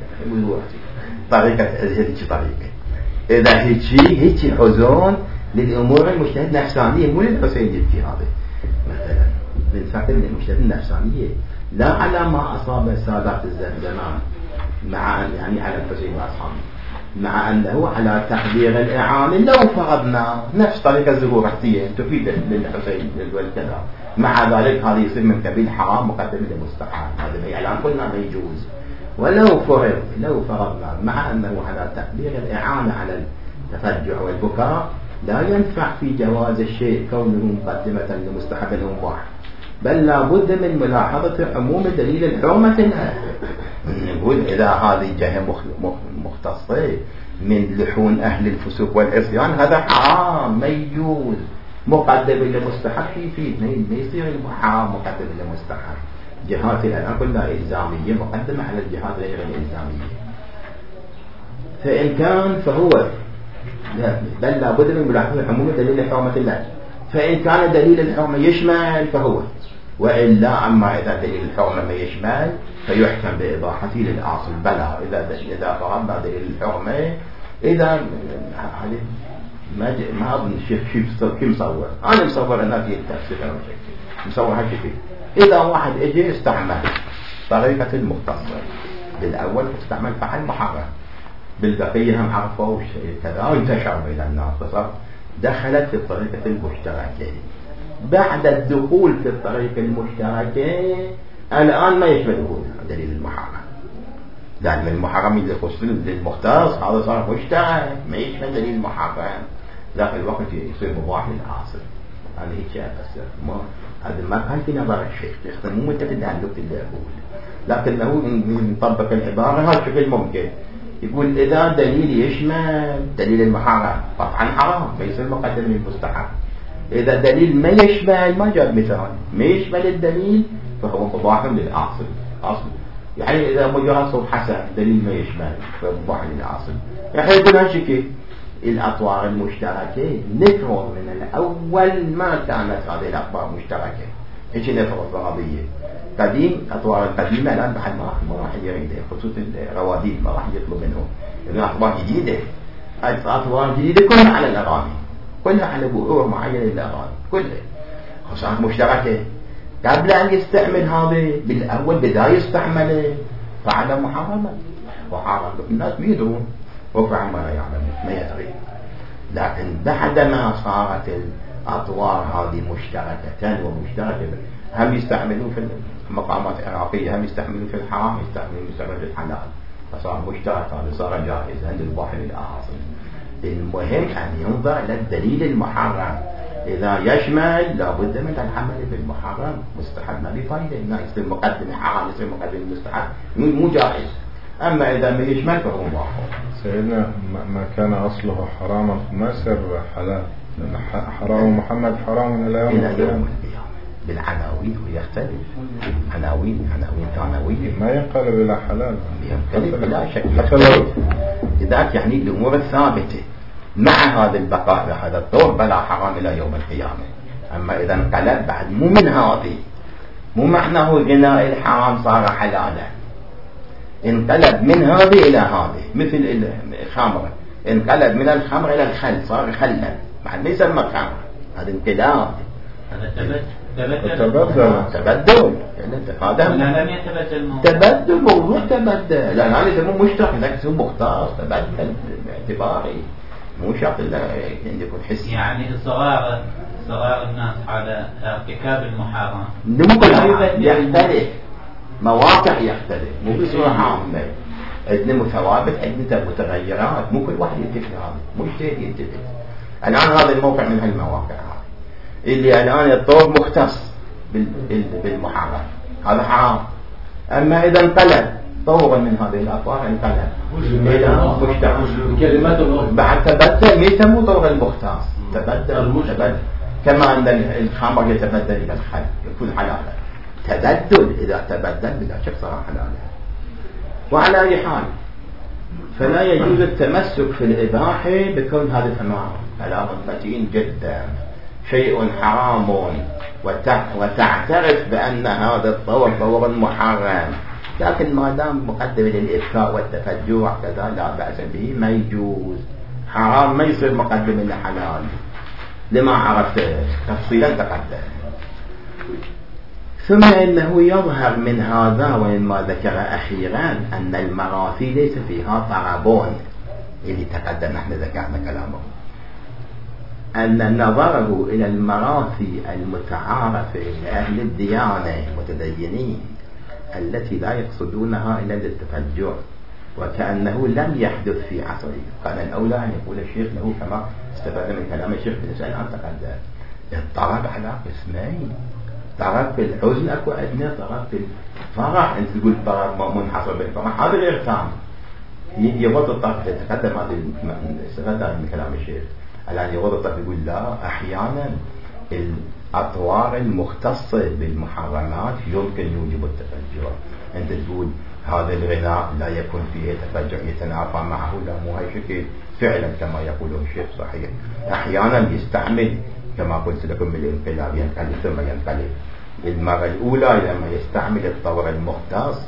طريقة هذه طريقة. إذا هيك حزن للأمور المشتهيات النفسانية مو للحسين يبكي هذا مثلا من فقد المشتهيات النفسانية لا على ما أصاب سادات الزمان مع يعني على الحسين وأصحابه، مع أنه على تقدير الإعانة لو فرضنا نفس طريقة الزهور حسين تفيد للحسين والكذا، مع ذلك هذا يصير من كبير حرام مقدم للمستحب، هذا إعلان قلنا ما يجوز. ولو فرضنا مع أنه على تقدير الإعانة على التفجع والبكاء لا ينفع في جواز الشيء كونه مقدمة لمستحب المباح، بل لا بد من ملاحظة عموم دليل الحرمة. نقول إذا هذه جهة مختصة من لحون أهل الفسوق والعصيان هذا حرام ما يجوز، مقدم للمستحب يفيد ما يصير حرام مقدم للمستحب. جهات الآن قلنا إلزامية مقدمة على الجهات غير الإلزامية، فإن كان فهو بل لا بد من ملاحظة عموم دليل حرمة الله، فإن كان دليل الحرمة يشمل فهو، وإلا أما إذا دليل الحرمة ما يشمل فيحكم بإباحته للأصل. بلى إذا فرضنا دليل الحرمة، إذا ما أظن الشيخ كيف مصور، أنا مصور أنا في التفسير مصور هالشيء. إذا واحد اجى استعمل طريقة المختصة بالأول استعمل فعل محرم، بالبقية هم عرفوا كذا وانتشر بين الناس، فصار دخلت في الطريقة المشتركة. بعد الدخول في الطريقة المشتركة الآن ما يشمله دليل المحرم، لأن المحرم اللي يخص للمختص هذا صار مشترك ما يشمل دليل المحرم، ذاك الوقت يصير مباح للأصل. أنا هيك أفسر هذا ما كان في نظر الشيخ مو متفق عن الوقت اللي أقول، لكنه نطبق العبارة هذا شكل ممكن يقول إذا دليل يشمل دليل المحرم طبعا حرام ما يصير مقدم للمستحب. إذا دليل ما يشمل ما جاب مثال ما يشمل الدليل فهو مباح للأصل أصل، يعني إذا مجرد صوت حسن دليل ما يشمل فمباح للأصل. يعني يقول هالشكل الأطوار المشتركة نفرض من الأول ما كانت هذه الأطوار مشتركة، إيش نفرض فرضية قديم أطوار القديمة الآن بعد ما راح يريد خصوص الرواديد ما راح يطلب منهم إنه أطوار جديدة. أطوار جديدة كلها على الأغاني، كلها على بؤور معينة للأغاني كلها خصوصات مشتركة. قبل أن يستعمل هذا بالأول بداية يستعمله فعل محرما وحرم الناس ميدرون وفعل ما يعلم ما يدري، لكن بعدما صارت الأطوار هذه مشتركة ومشتركة، هم يستعملوا في المقامات العراقية، هم يستعملوا في الحرام، يستعملوا في الحلال، فصار مشترك، هذا صار جائز عند البحر الأعظم. المهم أن ينظر إلى الدليل المحرم، إذا يشمل لابد من العمل بالمحرم، مستحب ما بفايدة، إنه يصير مقدم حرام يصير مقدم مستحب مو جائز. أما إذا ما يشمل فهو مباح. سيدنا ما كان أصله حراما ما يصير حلال، لأن حرام محمد حرام إلى يوم القيامة بالعناوين ويختلف، عناوين ثانوية ما ينقلب إلى حلال، ينقلب بلا شك يختلف. لذلك يعني الأمور الثابتة مع هذا البقاء بهذا الطور بلا حرام إلى يوم القيامة. أما إذا انقلب بعد مو من هذه، مو معناه غناء الحرام صار حلالا، انقلب من هذه إلى هذه، مثل الخمر انقلب من الخمر إلى الخل صار خلا، بعد ما يسمى خمر، هذا انقلاب، هذا تبدل هذا لم يتبدل تبدل موضوع تبدل، لأن هذا يسموه مشترك، لكن يسموه مختص، تبدل باعتباري مو شرط إلا يكون حسي. يعني صغار الناس على ارتكاب المحرم يختلف، مواقع يختلف، مو بصورة عامة. عندنا ثوابت، عندنا متغيرات، مو كل واحد يتفق، هذا مو اجتهاد يتفق. الآن هذا الموقع من هالمواقع اللي الآن الطور مختص بالمحرم، هذا حرام. أما إذا انقلب طورا من هذه الأطوار انقلب إلى مشترك، بعد تبدل يسموه طور المختص، تبدل كما أن الخمر يتبدل إلى الخل يكون حلالا، تبدل إذا تبدل بلا شك صار حلالا. وعلى أي حال فلا يجوز التمسك في الإباحة بكون هذا تمام كلام متين جدا، شيء حرام وتعترف بأن هذا الطور طور محرم، لكن ما دام مقدم للإبكاء والتفجع كذا لا بأس به، ما يجوز. حرام ما يصير مقدم لحلال لما عرفت تفصيلا تقدم. ثم إنه يظهر من هذا ومما ذكر أخيرا أن المرافي ليس فيها طربون اللي تقدم نحن ذكرنا كلامه، أن نظره إلى المرافي المتعارفة لأهل الديانة المتدينين التي لا يقصدونها إلا للتفجع، وكأنه لم يحدث في عصره. قال الأولى أن يقول الشيخ له كما استفاد من كلام الشيخ بن سعيد أن تقدم الطرب على قسمين، طرب في الحزن أكو أدنى، طرب في الفرح. أنت تقول طرب منحصر بالفرح، هذا غير تام، يغض الطرف. يتقدم هذا استفاد من كلام الشيخ الآن يغض الطرف، يقول لا، أحيانا الأطوار المختصة بالمحرمات يمكن يوجب التفجع. أنت تقول هذا الغناء لا يكون فيه تفجع يتنافى معه، لا مو هاي شكل فعلا كما يقوله الشيخ صحيح. أحيانا يستعمل كما قلت لكم بالانقلاب، ينقلب ثم ينقلب. المرة الأولى لما يستعمل الطور المختص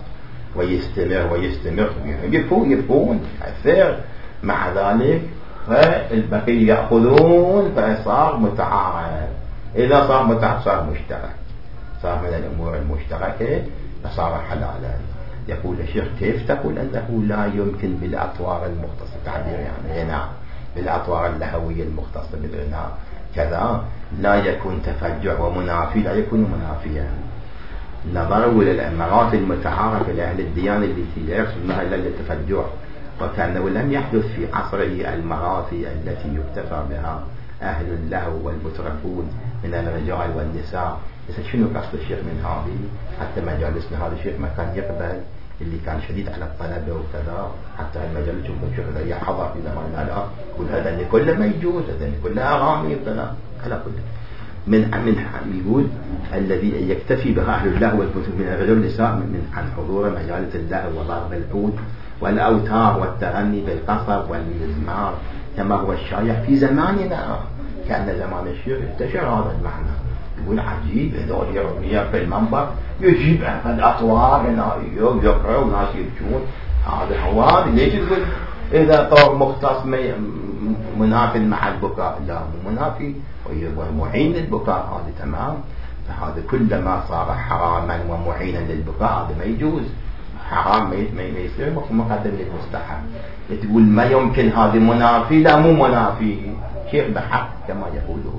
ويستمر يبقون أثر، مع ذلك فالبقية يأخذون فصار متعارف. إذا صار متعارف صار مشترك، صار من الأمور المشتركة فصار حلالا. يقول الشيخ كيف تقول أنه لا يمكن بالأطوار المختصة، تعبير يعني غناء بالأطوار اللهوية المختصة بالغناء كذا لا يكون تفجع ومنافي، لا يكون منافيا. نظروا للأمارات المتعارفة لأهل الديانة التي لا يقصدونها إلا للتفجع، وكأنه لم يحدث في عصره المرافي التي يكتفى بها أهل اللهو والمترفون من الرجال والنساء. شنو قصد الشيخ من هذه؟ حتى مجالسنا هذا الشيخ ما كان يقبل اللي كان شديد على الطلبة وكذا، حتى المجالس شوف الشيخ ذا حضر في زماننا لا يقول هذا اللي كله ما يجوز، هذا اللي كله أغاني وكذا على كله. من يقول الذي يكتفي بها أهل اللهو والمترفون من الرجال والنساء من عن حضور مجالس اللهو وضرب العود والأوتار والتغني بالقصب والمزمار كما هو الشائع في زماننا. كان زمان الشيخ انتشر هذا المعنى. يقول عجيب هذول يرميها في المنبر يجيب الأطوار يقرأوا وناس يبكون، هذا هو. ليش تقول إذا طور مختص منافي مع البكاء؟ لا مو منافي، ومعين للبكاء، هذا تمام. فهذا كلما صار حراما ومعينا للبكاء هذا ما يجوز، حرام ما يصير مقدم للمستحب. تقول ما يمكن هذا منافي، لا مو منافي، شيء بحق كما يقوله.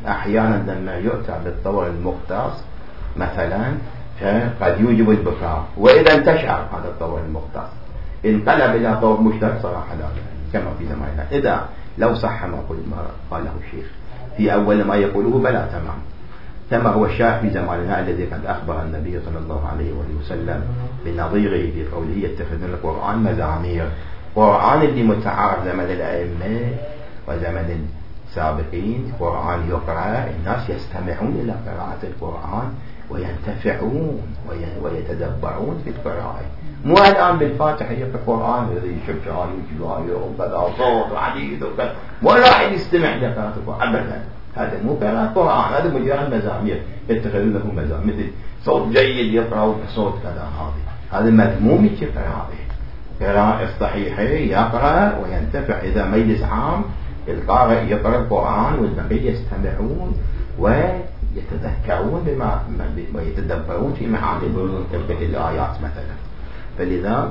أحيانا لما يؤتى بالطور المختص مثلا قد يوجب البكاء، وإذا انتشر هذا الطور المختص انقلب إلى طور مشترك صار حلالا كما في زماننا. إذا لو صح ما قاله الشيخ في أول ما يقوله بلا تمام، كما هو الشائع في زماننا الذي قد أخبر النبي صلى الله عليه وسلم بنظيره في قوله يتخذون القرآن مزامير. القرآن اللي متعارف زمن الأئمة وزمن السابقين، قرآن يقرأ الناس يستمعون إلى قراءة القرآن وينتفعون ويتدبرون في القراءة، مو الآن بالفاتحة يقرأ القرآن الذي شجعان وجلاله وكذا صوت وحديث وكذا ولا أحد يستمع لقراءة القرآن أبدا. هذا مو قراءة قرآن، هذا مجرد مزامير يتخذونه مزامير، مثل صوت جيد يقرأ صوت كذا. هذا مذموم في قراءة الصحيحة يقرأ وينتفع. إذا مجلس عام القارئ يقرأ القرآن والبقية يستمعون ويتذكرون بما ويتدبرون في معاني تلك الآيات مثلا. فلذا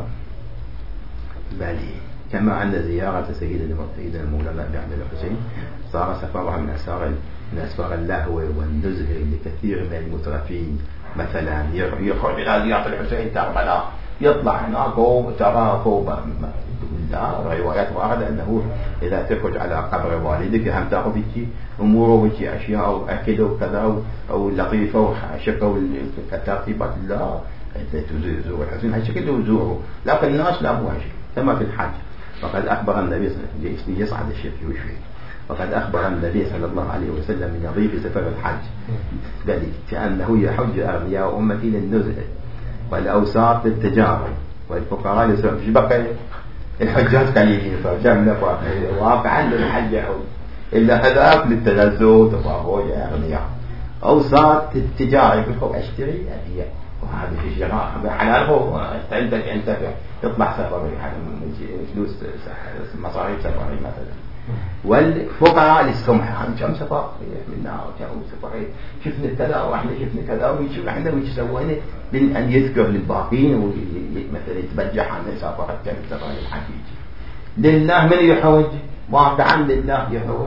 كما أن زيارة سيدنا مولانا أبي عبد الحسين صار سفرها من أسفار اللهو والنزهة لكثير من المترفين، مثلا يخرج إلى زيارة الحسين كربلاء يطلع هناك وتراكو روايات واردة أنه إذا تخرج على قبر والدك هم تأخذ بك أموره بك أشياء أو أكل وكذا أو لطيفة وحشقة والترتيبات، لا تزور الحسين هالشكل وزوره، لكن الناس لا مو هالشكل. كما في الحج وقد أخبر النبي صلى الله عليه وسلم يصعد الشيخ يوشوي، وقد أخبر النبي صلى الله عليه وسلم من يضيف سفر الحج ذلك كأنه يحج أغنياء أمتي للنزهة والأوساط للتجارة والفقراء للسلام. مش بقى الحجات قليلين فجملة واقعا للحج إلا هذاك للتلذذ تفاهوج أغنياء، أوساط التجارة يقول أشتري أبيع وهذا في شراء حلال هو عندك أنت تطلع سفري فلوس مصاريف سفري مثلا. والفقراء للسمحة كم سفر منا وكم سفرين شفنا كذا واحنا شفنا كذا ويشوف احنا وش سوينا من أن يذكر للباقين ومثلا يتبجح عن سفرات كم سفر الحقيقي لله من يحوج واقعا لله يحوج.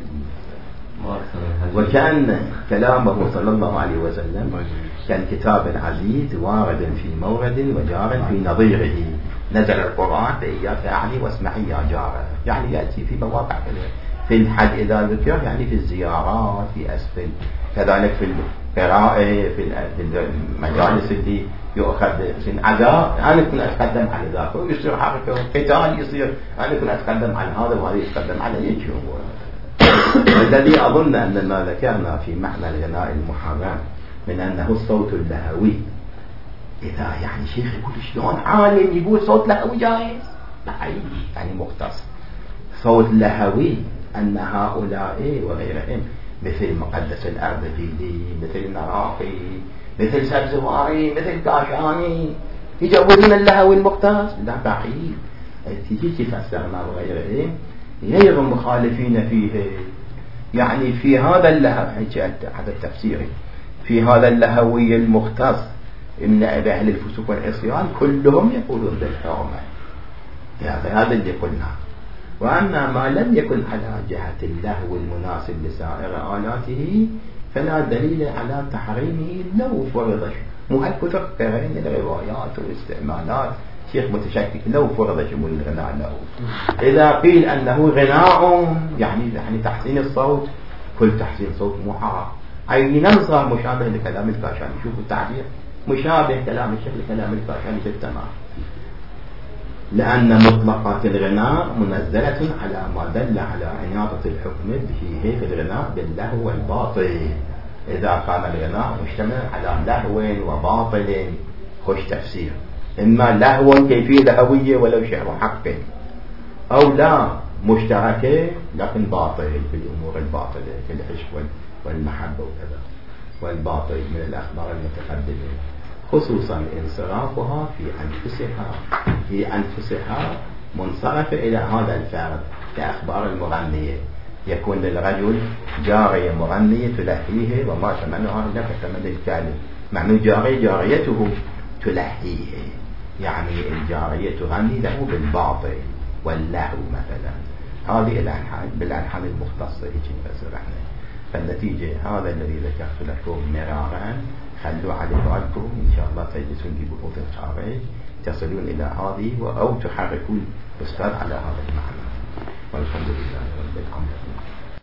وكان كلامه صلى الله عليه وسلم كالكتاب العزيز وارد في مورد وجار في نظيره. نزل القرآن فإياك أعني واسمعي يا جارة، يعني يأتي في مواقع في الحج إذا ذكر، يعني في الزيارات في أسفل، كذلك في القراءة في المجالس اللي يؤخذ في العزاء أنا كنت أتقدم على ذاك ويصير حركة قتال يصير أنا كنت أتقدم على هذا وهذا يتقدم على يجي. والذي أظن أن ما ذكرنا في معنى الغناء المحرم من أنه الصوت اللهوي، إذا يعني شيخ يقول شلون عالم يقول صوت لهوي جائز؟ لا يعني مختص صوت لهوي أن هؤلاء وغيرهم مثل مقدس الأردبيلي مثل النراقي مثل سبزواري مثل كاشاني يجودون اللهوي المختص. لا بعيد تجي تفسرنا وغيرهم غير مخالفين فيه، يعني في هذا اللهو هذا التفسير في هذا اللهوي المختص من أهل الفسوق والعصيان كلهم يقولون بالحرمة، هذا اللي قلنا. وأما ما لم يكن على جهة اللهو المناسب لسائر آلاته فلا دليل على تحريمه لو فرض. مو هالكثر قرين الروايات والاستعمالات شيخ متشكك لو فرض شمول الغناء له. إذا قيل أنه غناء يعني تحسين الصوت، كل تحسين صوت مو حرام، أي ننصر مشابه لكلام الكاشاني. شوفوا التعبير مشابه كلام الشيخ لكلام الكاشاني بالتمام، لأن مطلقات الغناء منزلة على ما دل على عناية الحكم به في الغناء باللهو والباطل. إذا كان الغناء مشتمل على لهو وباطل خوش تفسير، إما لهو كيفية لهوية ولو شعر حق، أو لا مشتركة لكن باطل في الأمور الباطلة في العشق والمحبة وكذا، والباطل من الأخبار المتقدمة خصوصا انصرافها في أنفسها منصرفة إلى هذا الفرد كأخبار المغنية. يكون للرجل جارية مغنية تلهيه وما ثمنها إلا كثمن الكلب، معنى جاريته تلهيه، يعني الجارية تغني له بالباطل واللهو مثلا. هذه الألحان بالألحان المختصة يجي نفسر احنا. فالنتيجة هذا الذي ذكرت لكم مرارا، خلوا على بالكم إن شاء الله تجلسون ببحوث الخارج تصلون إلى هذه أو تحركوا الأستاذ على هذا المعنى. والحمد لله رب العالمين.